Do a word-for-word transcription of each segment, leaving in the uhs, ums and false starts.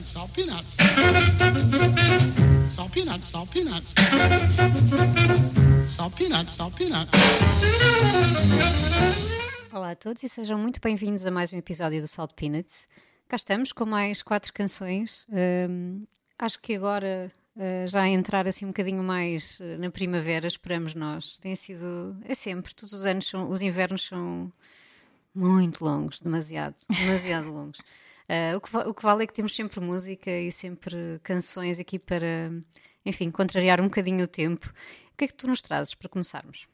peanuts, salt peanuts. Salt peanuts, salt peanuts. Salt peanuts, salt peanuts. Olá a todos e sejam muito bem-vindos a mais um episódio do Salt Peanuts. Cá estamos com mais quatro canções. Um, acho que agora, uh, já a entrar assim um bocadinho mais uh, na primavera, esperamos nós. Tem sido, é sempre, todos os anos, são, os invernos são muito longos, demasiado, demasiado longos. Uh, o, que, o que vale é que temos sempre música e sempre canções aqui para, enfim, contrariar um bocadinho o tempo. O que é que tu nos trazes para começarmos?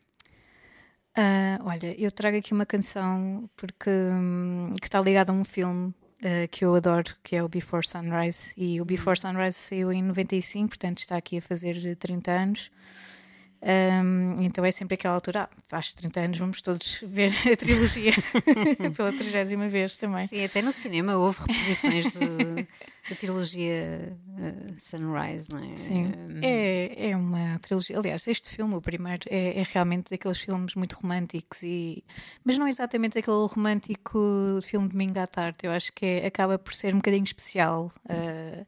Uh, olha, eu trago aqui uma canção porque, um, que está ligada a um filme uh, que eu adoro, que é o Before Sunrise. E o Before Sunrise saiu em noventa e cinco, portanto está aqui a fazer trinta anos. Um, então é sempre aquela altura, ah, faz trinta anos, vamos todos ver a trilogia pela trigésima vez também. Sim, até no cinema houve reposições do, da trilogia uh, Sunrise, não é? Sim, um... é, é uma trilogia. Aliás, este filme, o primeiro, é, é realmente daqueles filmes muito românticos, e... mas não é exatamente aquele romântico filme de domingo à tarde. Eu acho que é, acaba por ser um bocadinho especial. Uh,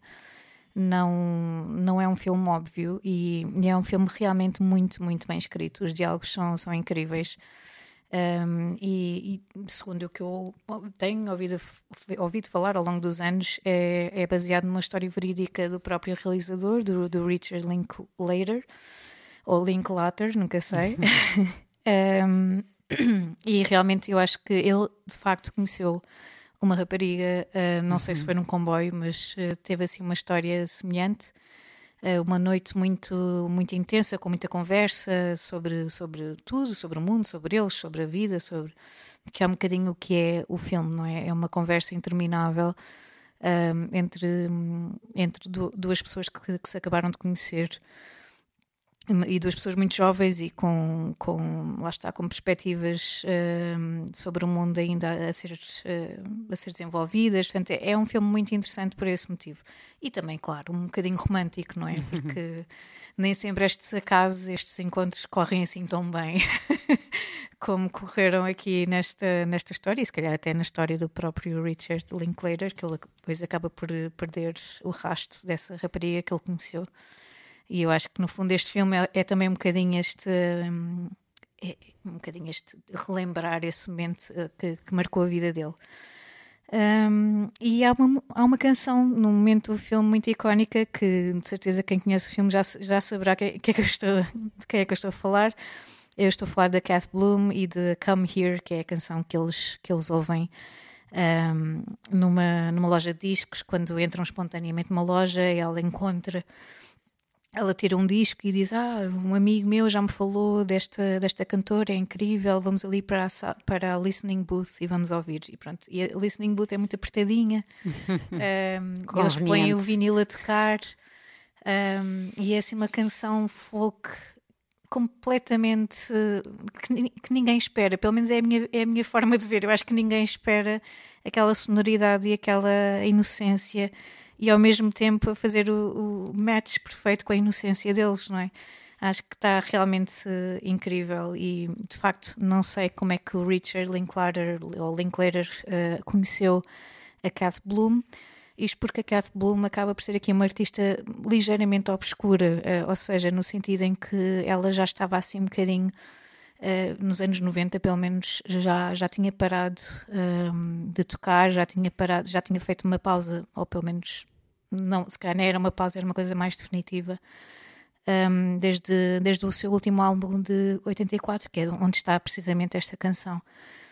Não, não é um filme óbvio e, e é um filme realmente muito, muito bem escrito. Os diálogos são, são incríveis. Um, e, e segundo o que eu tenho ouvido, ouvido falar ao longo dos anos, é, é baseado numa história verídica do próprio realizador, do, do Richard Linklater, ou Linklater, nunca sei. um, e realmente eu acho que ele de facto conheceu uma rapariga, uh, não uhum. sei se foi num comboio, mas uh, teve assim uma história semelhante, uh, uma noite muito, muito intensa, com muita conversa sobre, sobre tudo, sobre o mundo, sobre eles, sobre a vida, sobre... que é um bocadinho o que é o filme, não é? É uma conversa interminável um, entre, entre duas pessoas que, que se acabaram de conhecer, e duas pessoas muito jovens e com, com lá está, com perspectivas uh, sobre o mundo ainda a ser, uh, a ser desenvolvidas. Portanto, é, é um filme muito interessante por esse motivo. E também, claro, um bocadinho romântico, não é? Porque nem sempre estes acasos, estes encontros correm assim tão bem como correram aqui nesta, nesta história, e se calhar até na história do próprio Richard Linklater, que ele depois acaba por perder o rastro dessa rapariga que ele conheceu. E eu acho que no fundo este filme é, é também um bocadinho este é um bocadinho este relembrar esse momento que, que marcou a vida dele. Um, e há uma, há uma canção num momento do filme muito icónica que de certeza quem conhece o filme já, já saberá que, que é que eu estou, de quem é que eu estou a falar. Eu estou a falar da Kath Bloom e de Come Here, que é a canção que eles, que eles ouvem um, numa, numa loja de discos. Quando entram espontaneamente numa loja, ela encontra... Ela tira um disco e diz, ah, um amigo meu já me falou desta, desta cantora, é incrível, vamos ali para a, para a listening booth e vamos ouvir. E pronto, e a listening booth é muito apertadinha, um, eles põem o vinil a tocar, um, e é assim uma canção folk completamente que, que ninguém espera, pelo menos é a, minha, é a minha forma de ver. Eu acho que ninguém espera aquela sonoridade e aquela inocência, e ao mesmo tempo a fazer o, o match perfeito com a inocência deles, não é? Acho que está realmente uh, incrível, e de facto não sei como é que o Richard Linklater, ou Linklater uh, conheceu a Kath Bloom, isto porque a Kath Bloom acaba por ser aqui uma artista ligeiramente obscura, uh, ou seja, no sentido em que ela já estava assim um bocadinho, uh, nos anos noventa pelo menos, já, já tinha parado um, de tocar, já tinha parado, já tinha feito uma pausa, ou pelo menos não, se calhar não era uma pausa, era uma coisa mais definitiva, um, desde, desde o seu último álbum de oitenta e quatro, que é onde está precisamente esta canção.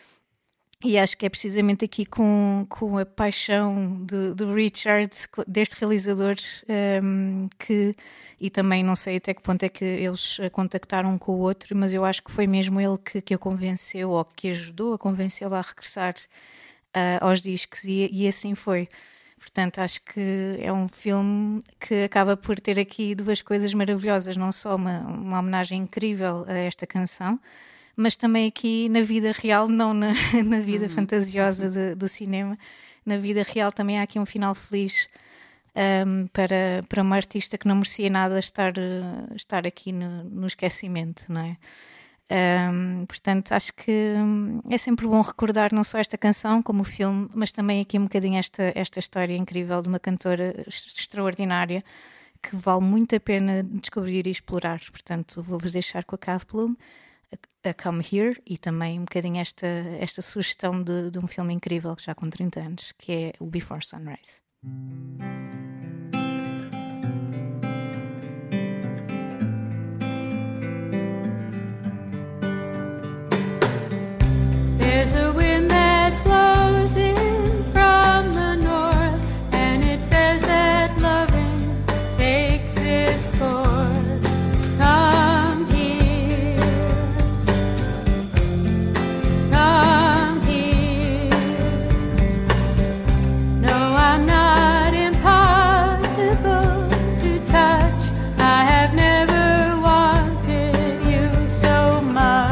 E acho que é precisamente aqui com, com a paixão do, do Richard, deste realizador, um, que, e também não sei até que ponto é que eles contactaram um com o outro, mas eu acho que foi mesmo ele que, que a convenceu, ou que ajudou a convencê-la a regressar uh, aos discos, e, e assim foi. Portanto, acho que é um filme que acaba por ter aqui duas coisas maravilhosas, não só uma, uma homenagem incrível a esta canção, mas também aqui na vida real, não na, na vida uhum. fantasiosa de, do cinema. Na vida real também há aqui um final feliz, um, para, para uma artista que não merecia nada estar, estar aqui no, no esquecimento, não é? Um, portanto, acho que é sempre bom recordar não só esta canção como o filme, mas também aqui um bocadinho esta, esta história incrível de uma cantora extraordinária que vale muito a pena descobrir e explorar. Portanto, vou-vos deixar com a Kath Bloom, a, a Come Here, e também um bocadinho esta, esta sugestão de, de um filme incrível, já com trinta anos, que é o Before Sunrise. There's a wind that blows in from the north, and it says that loving takes its course. Come here, come here. No, I'm not impossible to touch. I have never wanted you so much.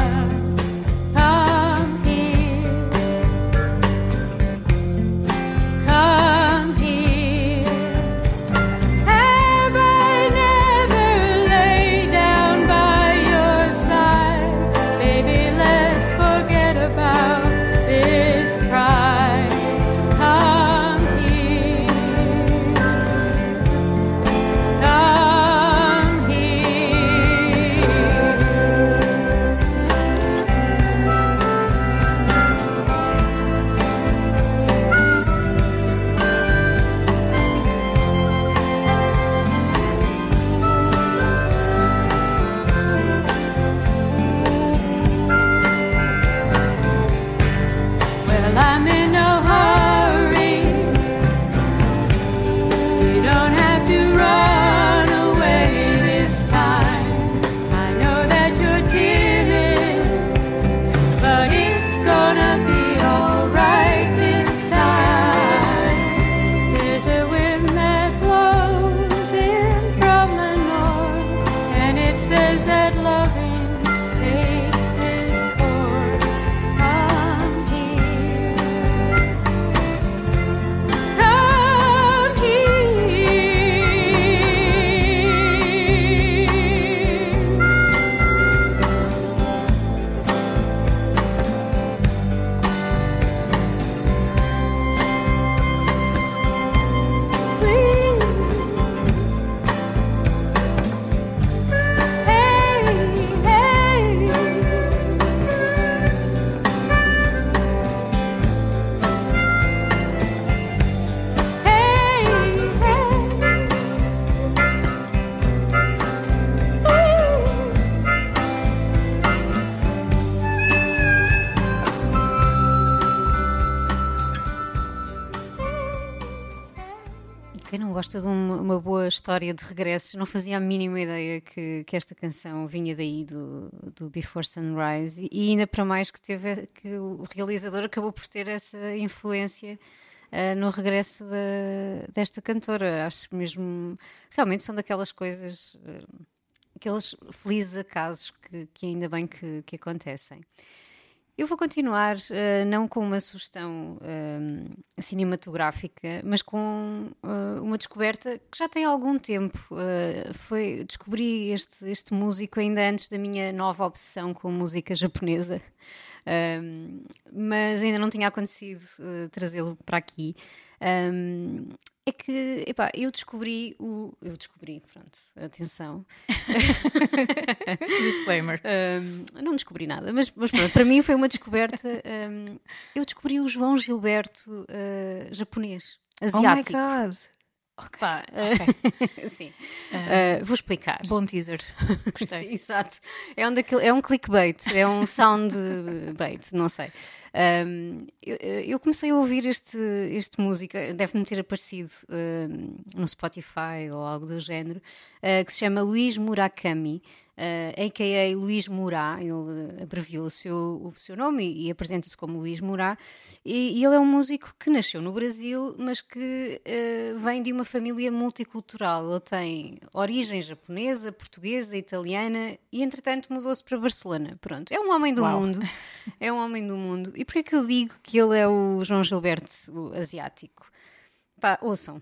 Quem não gosta de uma, uma boa história de regressos, não fazia a mínima ideia que, que esta canção vinha daí do, do Before Sunrise, e, e ainda para mais que, teve, que o realizador acabou por ter essa influência uh, no regresso de, desta cantora. Acho mesmo, realmente são daquelas coisas, uh, aqueles felizes acasos que, que ainda bem que, que acontecem. Eu vou continuar, uh, não com uma sugestão uh, cinematográfica, mas com uh, uma descoberta que já tem algum tempo. Uh, foi, descobri este, este músico ainda antes da minha nova obsessão com música japonesa, uh, mas ainda não tinha acontecido uh, trazê-lo para aqui. Um, é que, epá, eu descobri o... Eu descobri, pronto, atenção. Disclaimer. Um, não descobri nada, mas, mas pronto, para mim foi uma descoberta. Um, eu descobri o João Gilberto uh, japonês, asiático. Oh my God! Okay. Pá, okay. uh, sim. Uh, vou explicar. Bom teaser. Gostei. Sim, exato. É um, daquele, é um clickbait, é um soundbait, não sei. Um, eu, eu comecei a ouvir este, este música, deve-me ter aparecido um, no Spotify ou algo do género, uh, que se chama Luís Murakami. Uh, a k a. Luís Murá, ele abreviou o seu, o seu nome e, e apresenta-se como Luís Murá, e, e ele é um músico que nasceu no Brasil, mas que uh, vem de uma família multicultural. Ele tem origem japonesa, portuguesa, italiana e entretanto mudou-se para Barcelona. Pronto, é um homem do Uau. mundo, é um homem do mundo. E porquê é que eu digo que ele é o João Gilberto o asiático? Pá, ouçam.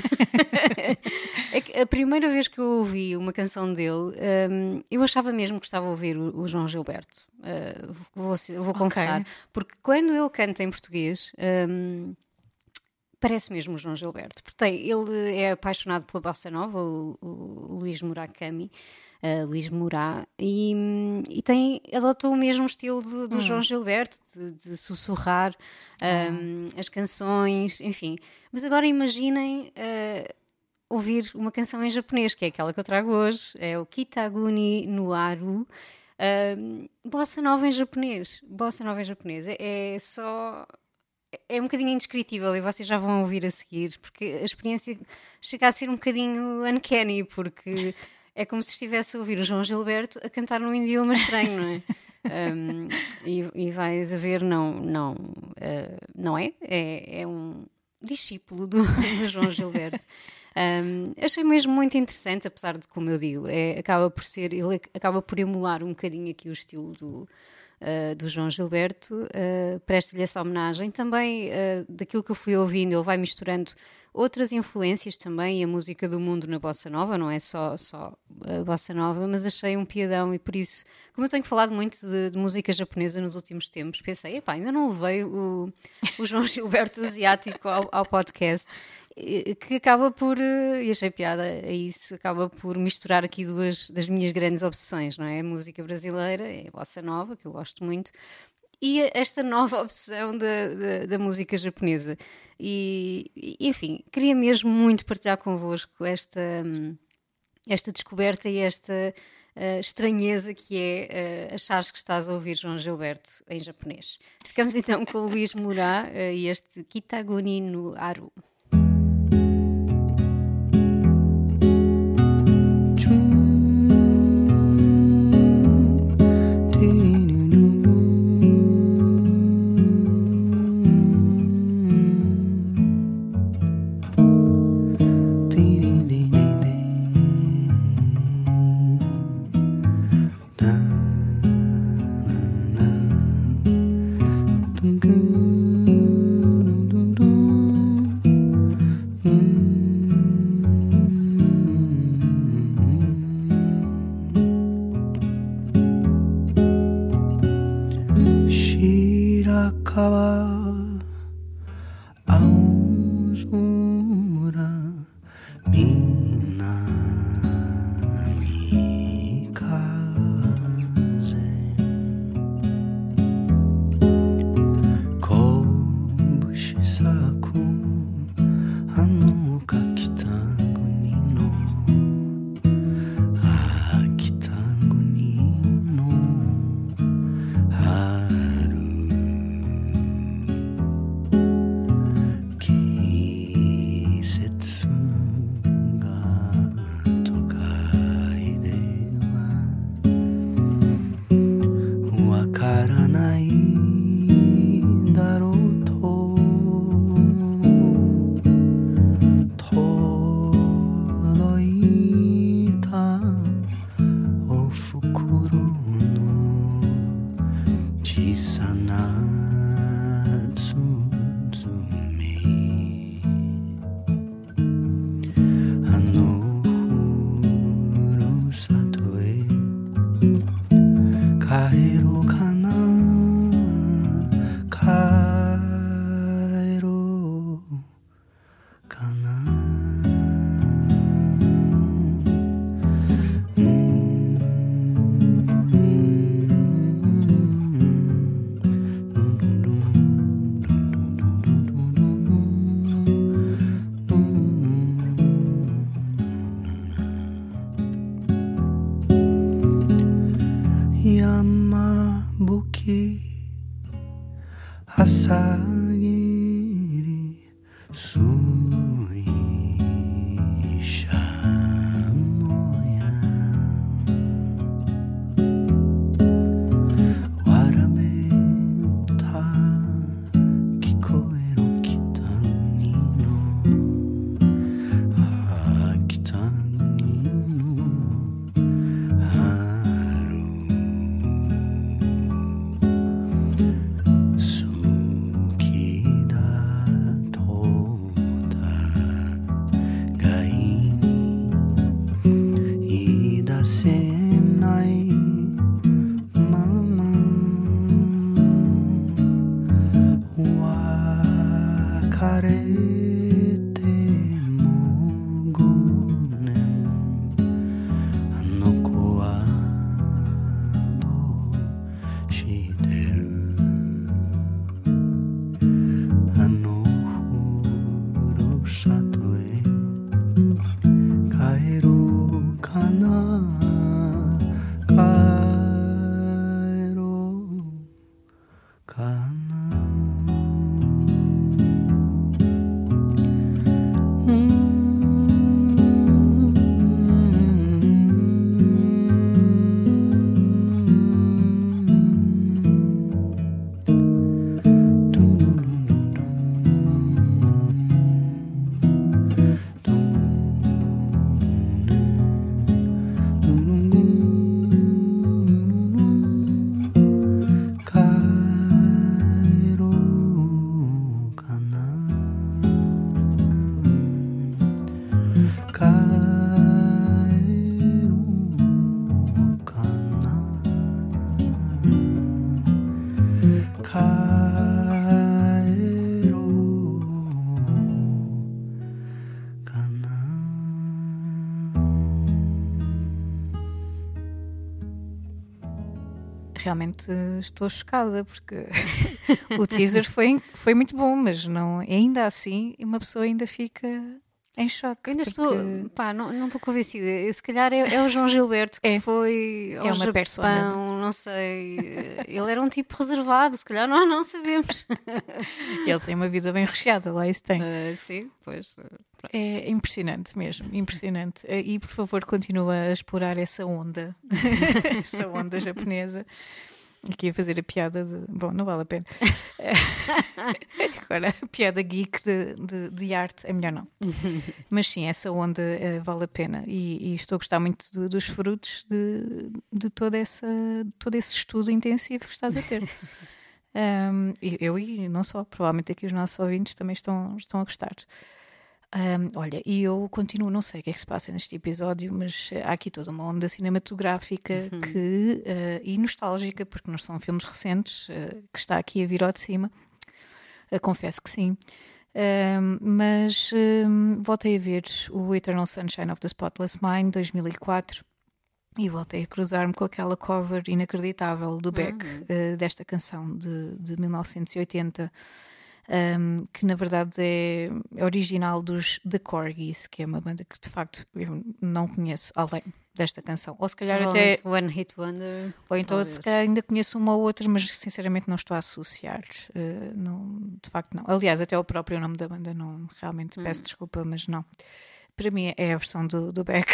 É que a primeira vez que eu ouvi uma canção dele, hum, eu achava mesmo que estava a ouvir o, o João Gilberto. Uh, vou, vou confessar. Ok. Porque quando ele canta em português, hum, parece mesmo o João Gilberto. Porque tem, ele é apaixonado pela bossa nova, o, o Luís Murakami. Uh, Luís Moura, e, e tem, adotou o mesmo estilo do, do Hum. João Gilberto, de, de sussurrar um, as canções, enfim. Mas agora imaginem uh, ouvir uma canção em japonês, que é aquela que eu trago hoje, é o Kitaguni no Aru, uh, bossa nova em japonês. Bossa nova em japonês. É, é só... É um bocadinho indescritível e vocês já vão ouvir a seguir, porque a experiência chega a ser um bocadinho uncanny, porque... É como se estivesse a ouvir o João Gilberto a cantar num idioma estranho, não é? Um, e, e vais a ver, não, não, uh, não é? é? É um discípulo do, do João Gilberto. Um, achei mesmo muito interessante, apesar de, como eu digo, é, acaba por ser, ele acaba por emular um bocadinho aqui o estilo do, uh, do João Gilberto, uh, presta-lhe essa homenagem. Também, uh, daquilo que eu fui ouvindo, ele vai misturando outras influências também, e a música do mundo na bossa nova, não é só, só a bossa nova, mas achei um piadão e por isso, como eu tenho falado muito de, de música japonesa nos últimos tempos, pensei, epá, ainda não levei o, o João Gilberto asiático ao, ao podcast, que acaba por, e achei piada a isso, acaba por misturar aqui duas das minhas grandes obsessões, não é? A música brasileira, é a bossa nova, que eu gosto muito, e esta nova obsessão da, da, da música japonesa. E, e, enfim, queria mesmo muito partilhar convosco esta, esta descoberta e esta uh, estranheza que é uh, achares que estás a ouvir João Gilberto em japonês. Ficamos então com o Luís Moura uh, e este Kitaguni no Aru. Yamabuki Asagiri Suisha Moya Warabeta Kikoero Kitaguni no Ah Kitaguni no Haru Suki da Tota realmente eh, estou chocada porque o teaser foi, foi muito bom, mas não, ainda assim uma pessoa ainda fica em choque. Eu ainda porque estou, pá, não não estou convencida. Se calhar é, é o João Gilberto que É. foi ao É uma Japão, persona. não sei. Ele era um tipo reservado, se calhar nós não sabemos. Ele tem uma vida bem recheada, lá isso tem. Ah, sim, pois. ah, pronto. É impressionante mesmo, impressionante. Eh, E por favor, continua a explorar essa onda, essa onda japonesa. Aqui a fazer a piada de. Bom, não vale a pena. Agora, a piada geek de, de, de arte é melhor não. Mas sim, essa onda eh, vale a pena. E, e estou a gostar muito do- dos frutos de, de toda essa, todo esse estudo intensivo que estás a ter. Um, e eu e não só, provavelmente aqui os nossos ouvintes também estão, estão a gostar. Um, olha, e eu continuo, não sei o que é que se passa neste episódio, mas há aqui toda uma onda cinematográfica que, uh, e nostálgica, porque não são filmes recentes, uh, que está aqui a vir ao de cima. Uh, confesso que sim. Um, mas um, voltei a ver o Eternal Sunshine of the Spotless Mind, dois mil e quatro, e voltei a cruzar-me com aquela cover inacreditável do Beck, uh, desta canção de, de mil novecentos e oitenta. Um, que na verdade é, é original dos The Corgis, que é uma banda que de facto eu não conheço além desta canção, ou se calhar até, Provavelmente One Hit Wonder. ou então talvez. se calhar ainda conheço uma ou outra, mas sinceramente não estou a associar. Uh, não, de facto não. Aliás, até o próprio nome da banda não, realmente peço desculpa, mas não. Para mim é a versão do, do Beck.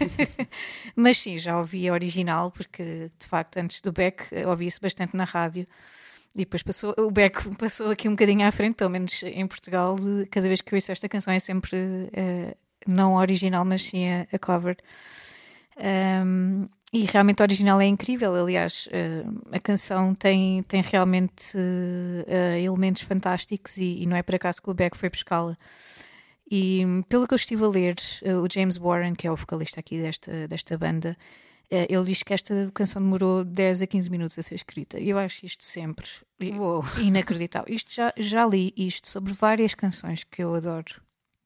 Mas sim, já ouvi a original, porque de facto antes do Beck ouvia-se bastante na rádio. E depois passou, o Beck passou aqui um bocadinho à frente, pelo menos em Portugal. Cada vez que eu ouço esta canção é sempre uh, não a original, mas sim a, a cover. Um, e realmente a original é incrível. Aliás, uh, a canção tem, tem realmente uh, elementos fantásticos e, e não é por acaso que o Beck foi buscá-la. E pelo que eu estive a ler, uh, o James Warren, que é o vocalista aqui desta, desta banda, uh, ele diz que esta canção demorou dez a quinze minutos a ser escrita. E eu acho isto sempre Uou. inacreditável. Isto já, já li isto sobre várias canções que eu adoro,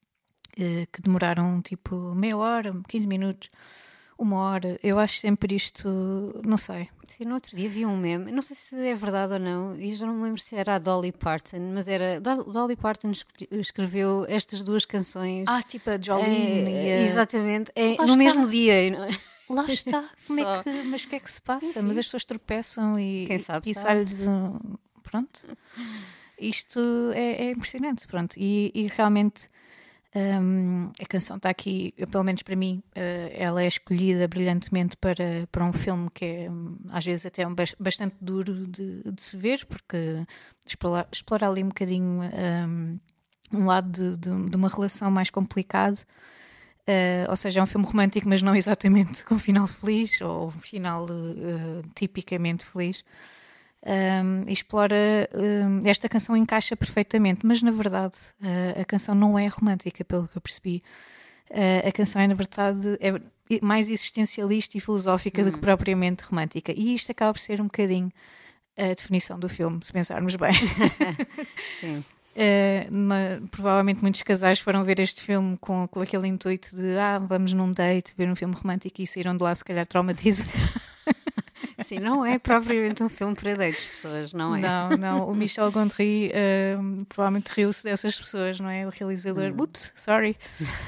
uh, que demoraram tipo meia hora, quinze minutos, uma hora. Eu acho sempre isto, não sei. Sim, no outro dia vi um meme, não sei se é verdade ou não, e já não me lembro se era a Dolly Parton, mas era. Do- Dolly Parton escre- escreveu estas duas canções. Ah, tipo a Jolene é, e a... exatamente, é, Lá no está. mesmo dia. não é? Lá está. Como Só. é que, mas o que é que se passa? Enfim. Mas as pessoas tropeçam e, Quem sabe e sabe. sai-lhes um... Pronto. Isto é, é impressionante. Pronto. E, e realmente hum, a canção está aqui, pelo menos para mim, uh, ela é escolhida brilhantemente para, para um filme que é hum, às vezes até um, bas- bastante duro de, de se ver, porque explora, explora ali um bocadinho hum, um lado de, de, de uma relação mais complicado. Uh, ou seja, é um filme romântico, mas não exatamente com um final feliz ou um final uh, tipicamente feliz. Um, e explora, um, esta canção encaixa perfeitamente, mas na verdade uh, a canção não é romântica, pelo que eu percebi. Uh, a canção é, na verdade, é mais existencialista e filosófica do que propriamente romântica. E isto acaba por ser um bocadinho a definição do filme, se pensarmos bem. Sim. Uh, na- provavelmente muitos casais foram ver este filme com, com aquele intuito de ah, vamos num date, ver um filme romântico e saíram de lá se calhar traumatizados. Sim, não é propriamente um filme para dates, pessoas, não é? Não, não, o Michel Gondry uh, provavelmente riu-se dessas pessoas, não é? O realizador, ups, sorry.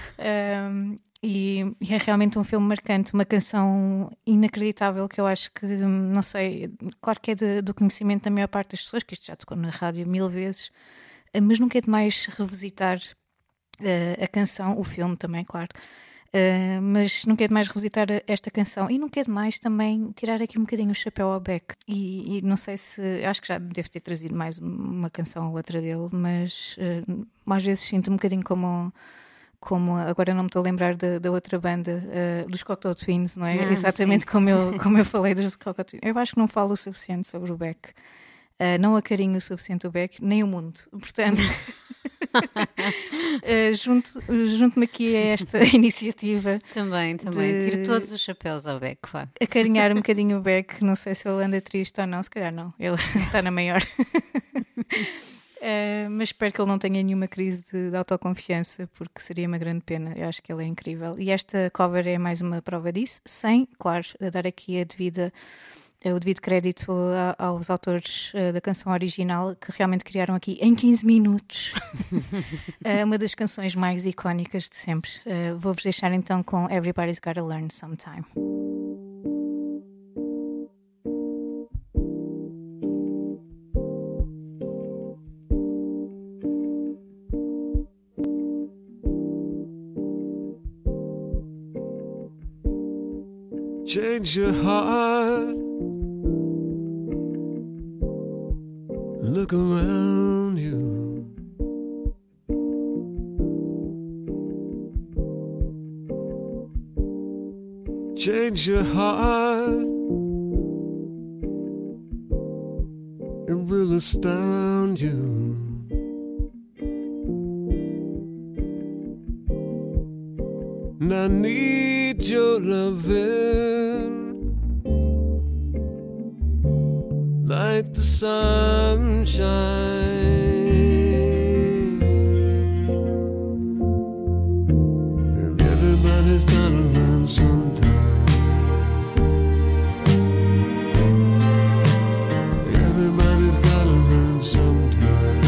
Um, e, e é realmente um filme marcante, uma canção inacreditável que eu acho que, não sei, claro que é de- do conhecimento da maior parte das pessoas, que isto já tocou na rádio mil vezes, uh, mas nunca é demais revisitar uh, a canção, o filme também, claro. Uh, mas nunca é demais revisitar esta canção e nunca é demais também tirar aqui um bocadinho o chapéu ao Beck. E, e não sei se, acho que já devo ter trazido mais uma canção ou outra dele, mas uh, às vezes sinto um bocadinho como, como agora não me estou a lembrar da, da outra banda, uh, dos Cocteau Twins, não é? Ah, Exatamente sim. como eu, como eu falei dos Cocteau Twins. Eu acho que não falo o suficiente sobre o Beck. Uh, não acarinho o suficiente o Beck, nem o mundo. Portanto, uh, junto, junto-me aqui a esta iniciativa, Também, também. De- Tiro todos os chapéus ao Beck, vá. acarinhar um bocadinho o Beck. Não sei se ele anda triste ou não, se calhar não, ele está na maior. Uh, mas espero que ele não tenha nenhuma crise de, de autoconfiança, porque seria uma grande pena. Eu acho que ele é incrível. E esta cover é mais uma prova disso, sem, claro, dar aqui a devida é o devido crédito a, aos autores uh, da canção original, que realmente criaram aqui em quinze minutos uh, uma das canções mais icónicas de sempre. Uh, vou-vos deixar então com Everybody's Gotta Learn Sometime. Change your heart. Look around you. Change your heart. It will astound you. And I need your loving like the sunshine. And everybody's gotta learn sometime. Everybody's gotta learn sometime.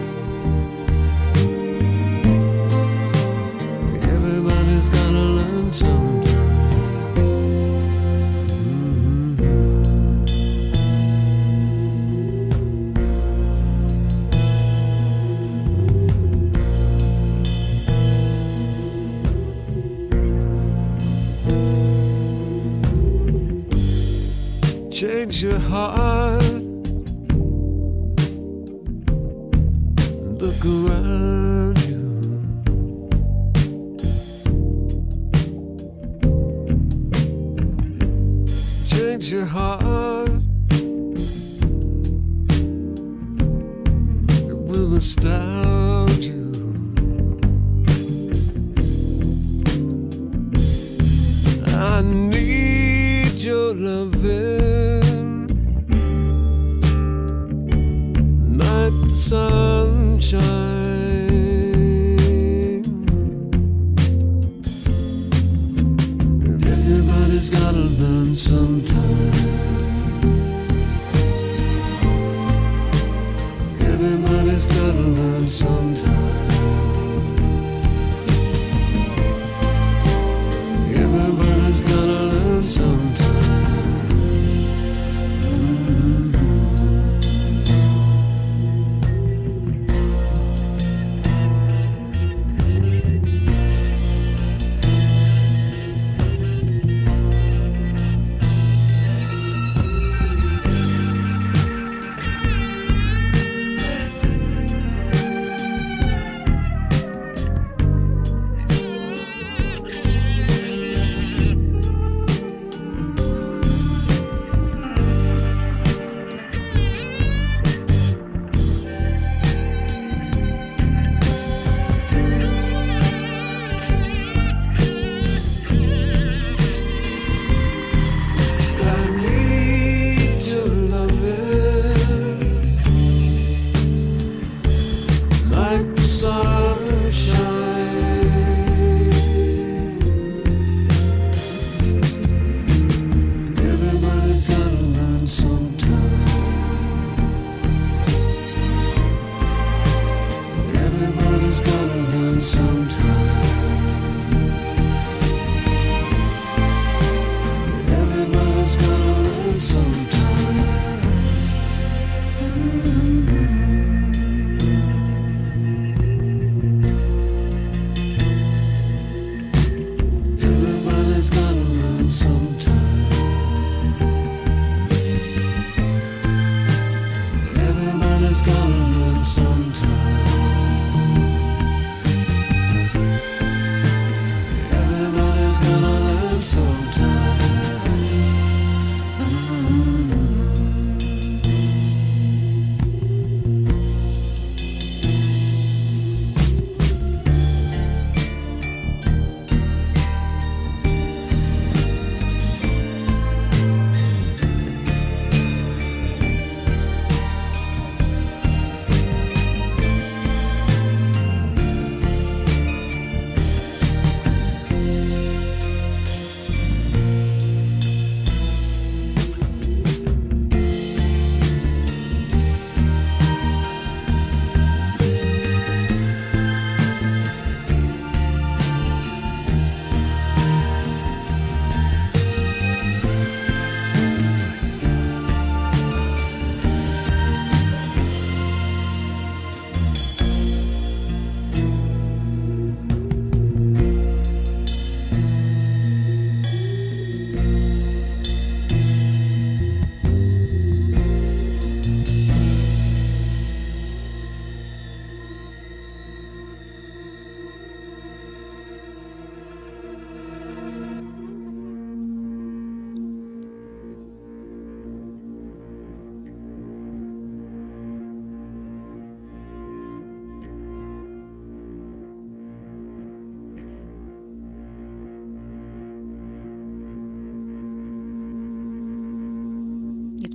Everybody's gotta learn sometime. Change your heart. Look around you. Change your heart. It will astound you. I need your loving. Sunshine. Everybody's gotta learn sometime. Everybody's gotta learn sometime. Everybody's gotta learn sometime.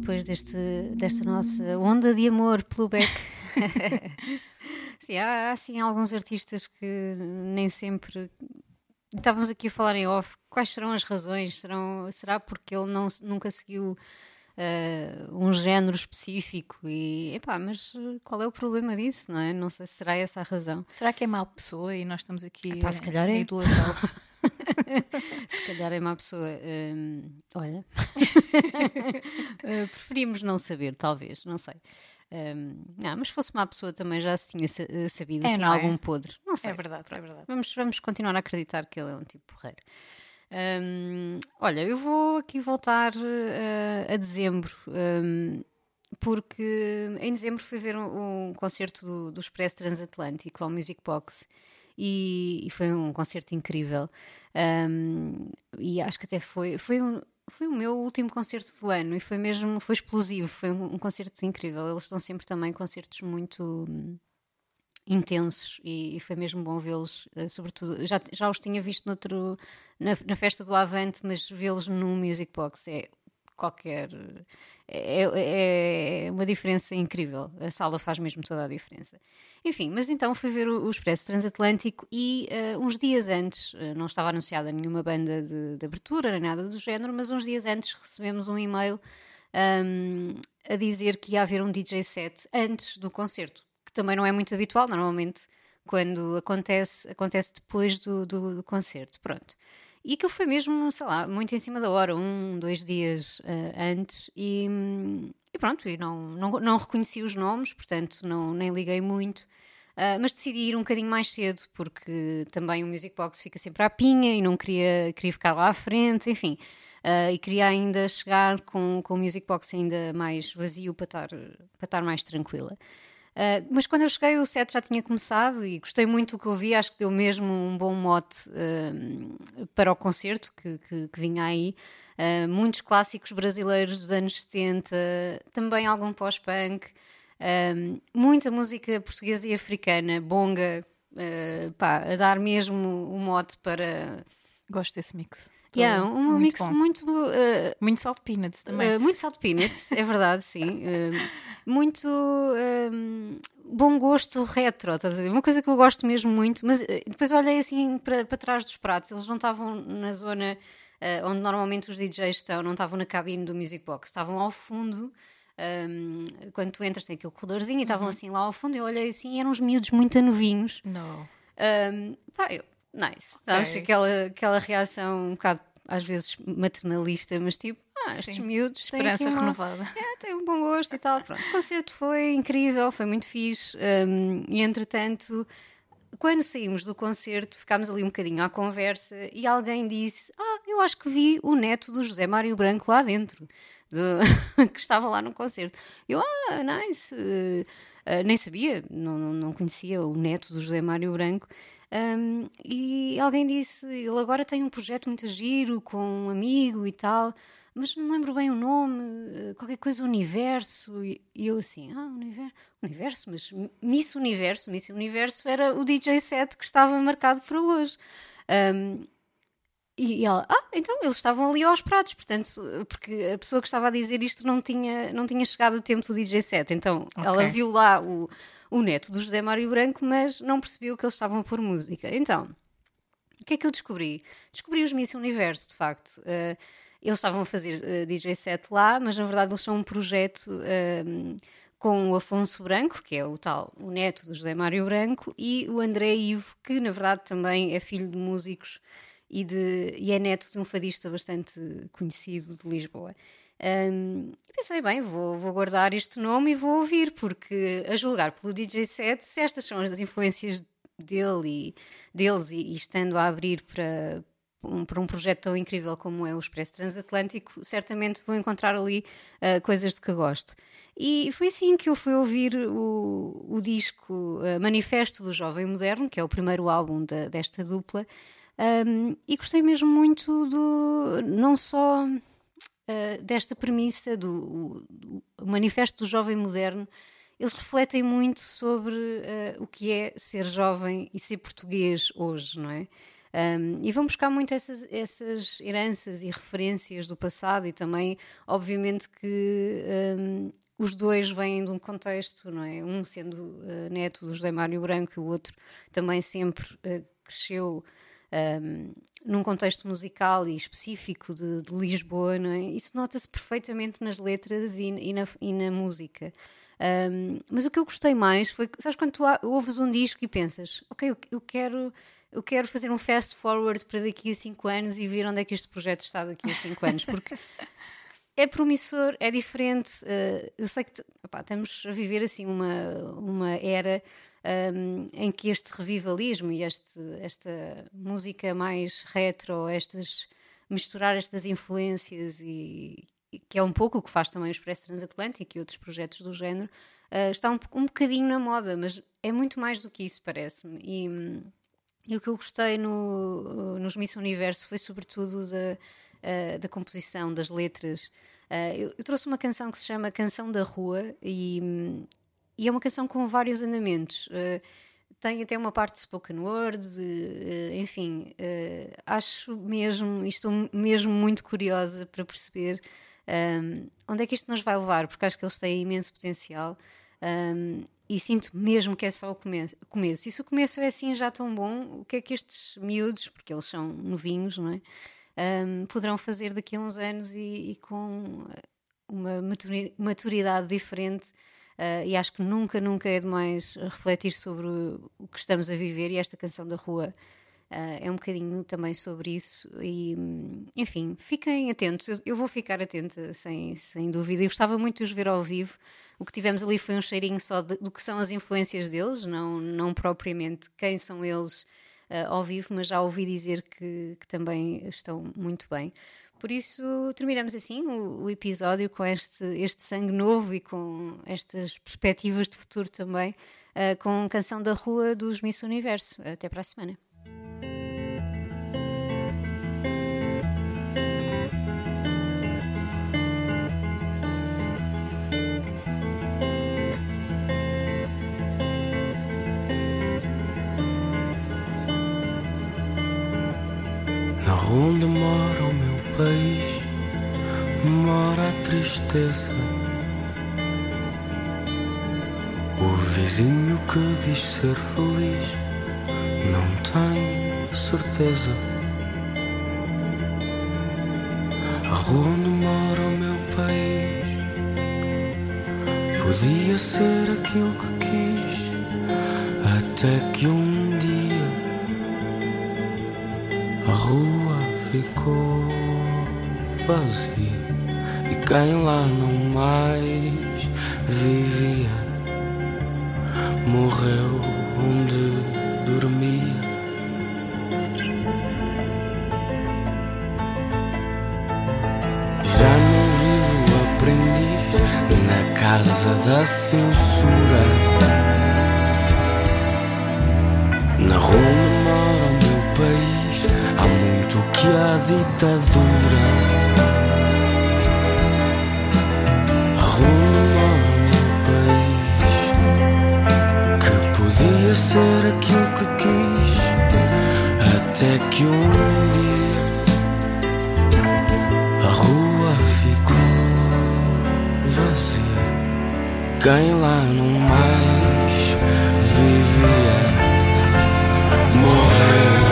depois deste, desta nossa onda de amor pelo Beck. Sim, há, há assim alguns artistas que nem sempre... Estávamos aqui a falar em off, quais serão as razões? Serão, será porque ele não, nunca seguiu uh, um género específico? E, epá, mas qual é o problema disso, não é? Não sei se será essa a razão. Será que é má pessoa e nós estamos aqui Epá, se calhar a é. idolatrá-lo? Se calhar é má pessoa. Hum, olha, uh, preferimos não saber, talvez, não sei. Um, não, mas se fosse má pessoa também já se tinha sa- sabido É, assim, não é? algum podre. Não sei. É verdade, é verdade. Vamos, vamos continuar a acreditar que ele é um tipo porreiro. Hum, olha, eu vou aqui voltar uh, a dezembro, um, porque em dezembro fui ver um, um concerto do, do Expresso Transatlântico ao Music Box e, e foi um concerto incrível. Um, e acho que até foi, foi, um, foi o meu último concerto do ano e foi mesmo, foi explosivo, foi um, um concerto incrível. Eles estão sempre também concertos muito hum, intensos e, e foi mesmo bom vê-los, uh, sobretudo, já, já os tinha visto noutro, na, na festa do Avante, mas vê-los no Music Box é qualquer... É, é uma diferença incrível. A sala faz mesmo toda a diferença. Enfim, mas então fui ver o, o Expresso Transatlântico e uh, uns dias antes, uh, não estava anunciada nenhuma banda de, de abertura, nem nada do género, mas uns dias antes recebemos um e-mail um, a dizer que ia haver um D J set antes do concerto, que também não é muito habitual, normalmente quando acontece, acontece depois do, do, do concerto. Pronto. E aquilo foi mesmo, sei lá, muito em cima da hora, um, dois dias uh, antes, e, e pronto, e não, não, não reconheci os nomes, portanto não, nem liguei muito, uh, mas decidi ir um bocadinho mais cedo, porque também o Music Box fica sempre à pinha e não queria, queria ficar lá à frente, enfim, uh, e queria ainda chegar com, com o Music Box ainda mais vazio para estar, para estar mais tranquila. Uh, mas quando eu cheguei o set já tinha começado e gostei muito do que eu vi, acho que deu mesmo um bom mote uh, para o concerto que, que, que vinha aí. Uh, muitos clássicos brasileiros dos anos setenta, também algum pós-punk, uh, muita música portuguesa e africana, bonga, uh, pá, a dar mesmo o mote para... Gosto desse mix. Yeah, um muito mix bom. muito... Uh, Muito salt peanuts também. Uh, muito Salt Peanuts, é verdade, sim. Uh, muito um, bom gosto retro, estás a ver? Uma coisa que eu gosto mesmo muito, mas uh, depois olhei assim para, para trás dos pratos, eles não estavam na zona uh, onde normalmente os D Js estão, não estavam na cabine do Music Box, estavam ao fundo. Um, quando tu entras tem aquele corredorzinho e estavam assim lá ao fundo, eu olhei assim e eram uns miúdos muito novinhos. Não. Um, pá, eu, nice, sabes? Ok. Aquela, aquela reação um bocado às vezes maternalista, mas tipo, ah, estes Sim. miúdos têm aqui Esperança uma... renovada. É, tem um bom gosto e tal. Pronto. O concerto foi incrível, foi muito fixe. Um, e entretanto, quando saímos do concerto, ficámos ali um bocadinho à conversa e alguém disse: Ah, eu acho que vi o neto do José Mário Branco lá dentro, do... que estava lá no concerto. Eu, ah, nice. Uh, uh, nem sabia, não, não, não conhecia o neto do José Mário Branco. Um, e alguém disse, ele agora tem um projeto muito giro com um amigo e tal, mas não lembro bem o nome, qualquer coisa Universo, e, e eu assim, ah, Universo, Universo, mas Miss Universo, Miss Universo era o D J set que estava marcado para hoje. Um, e, e ela, ah, então eles estavam ali aos pratos, portanto, porque a pessoa que estava a dizer isto não tinha, não tinha chegado o tempo do D J set, então Ok. ela viu lá o o neto do José Mário Branco, mas não percebeu que eles estavam a pôr música. Então, o que é que eu descobri? Descobri os Miss Universo, de facto. Uh, eles estavam a fazer uh, D J set lá, mas na verdade eles são um projeto uh, com o Afonso Branco, que é o tal, o neto do José Mário Branco, e o André Ivo, que na verdade também é filho de músicos e, de, e é neto de um fadista bastante conhecido de Lisboa. Um, e pensei, bem, vou, vou guardar este nome e vou ouvir, porque a julgar pelo D J set, se estas são as influências dele e, deles e, e estando a abrir para um, para um projeto tão incrível como é o Expresso Transatlântico, certamente vou encontrar ali uh, coisas de que gosto. E foi assim que eu fui ouvir o, o disco uh, Manifesto do Jovem Moderno, que é o primeiro álbum da, desta dupla, um, e gostei mesmo muito do, não só... Uh, desta premissa do, do Manifesto do Jovem Moderno. Eles refletem muito sobre uh, o que é ser jovem e ser português hoje, não é? Um, e vão buscar muito essas, essas heranças e referências do passado, e também, obviamente, que um, os dois vêm de um contexto, não é? Um sendo uh, neto do José Mário Branco e o outro também sempre uh, cresceu um, num contexto musical e específico de, de Lisboa, não é? Isso nota-se perfeitamente nas letras e, e, na, e na música. Um, mas o que eu gostei mais foi, sabes, quando tu ouves um disco e pensas, ok, eu, eu quero... Eu quero fazer um fast forward para daqui a cinco anos e ver onde é que este projeto está daqui a cinco anos, porque é promissor, é diferente. Uh, eu sei que opá, estamos a viver assim uma, uma era um, em que este revivalismo e este, esta música mais retro, estas, misturar estas influências, e, e que é um pouco o que faz também o Expresso Transatlântico e outros projetos do género, uh, está um, um bocadinho na moda, mas é muito mais do que isso, parece-me. E... E o que eu gostei no, nos Miss Universo foi sobretudo da, uh, da composição, das letras. Uh, eu, eu trouxe uma canção que se chama Canção da Rua e, e é uma canção com vários andamentos. Uh, tem até uma parte de spoken word, de, uh, enfim, uh, acho mesmo, e estou mesmo muito curiosa para perceber um, onde é que isto nos vai levar, porque acho que eles têm imenso potencial. Um, e sinto mesmo que é só o começo, começo. E se o começo é assim já tão bom, o que é que estes miúdos, porque eles são novinhos, não é? Um, poderão fazer daqui a uns anos e, e com uma maturidade diferente, uh, e acho que nunca, nunca é demais refletir sobre o, o que estamos a viver, e esta Canção da Rua uh, é um bocadinho também sobre isso. E, enfim, fiquem atentos, eu, eu vou ficar atenta sem, sem dúvida. Eu gostava muito de os ver ao vivo. O que tivemos ali foi um cheirinho só de, do que são as influências deles, não, não propriamente quem são eles uh, ao vivo, mas já ouvi dizer que, que também estão muito bem. Por isso, terminamos assim o, o episódio com este, este sangue novo e com estas perspectivas de futuro também, uh, com Canção da Rua dos Miss Universo. Até para a semana. Na rua onde mora o meu país, mora a tristeza. O vizinho que diz ser feliz não tem a certeza. A rua onde mora o meu país podia ser aquilo que quis, até que um dia a rua ficou vazia e quem lá não mais vivia morreu onde dormia. Já não vivo aprendiz na casa da censura. Na rua onde mora o meu país há muito que há ditadura. A rua onde mora o meu país, que podia ser aquilo que quis, até que um dia a rua ficou vazia. Quem lá não mais vivia morreu.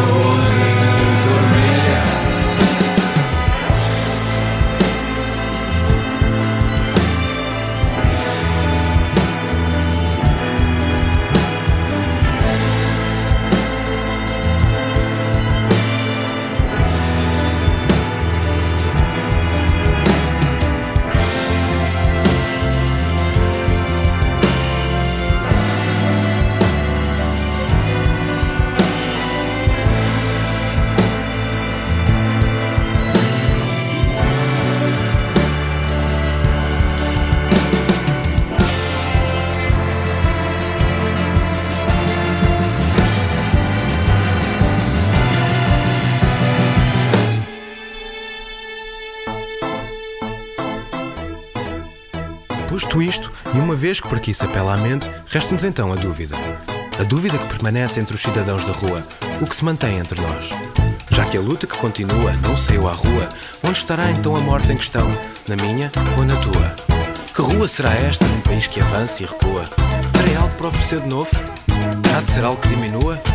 Posto isto, e uma vez que por aqui se apela à mente, resta-nos então a dúvida. A dúvida que permanece entre os cidadãos da rua, o que se mantém entre nós. Já que a luta que continua não saiu à rua, onde estará então a morte em questão? Na minha ou na tua? Que rua será esta num país que avança e recua? Terá algo para oferecer de novo? Terá de ser algo que diminua?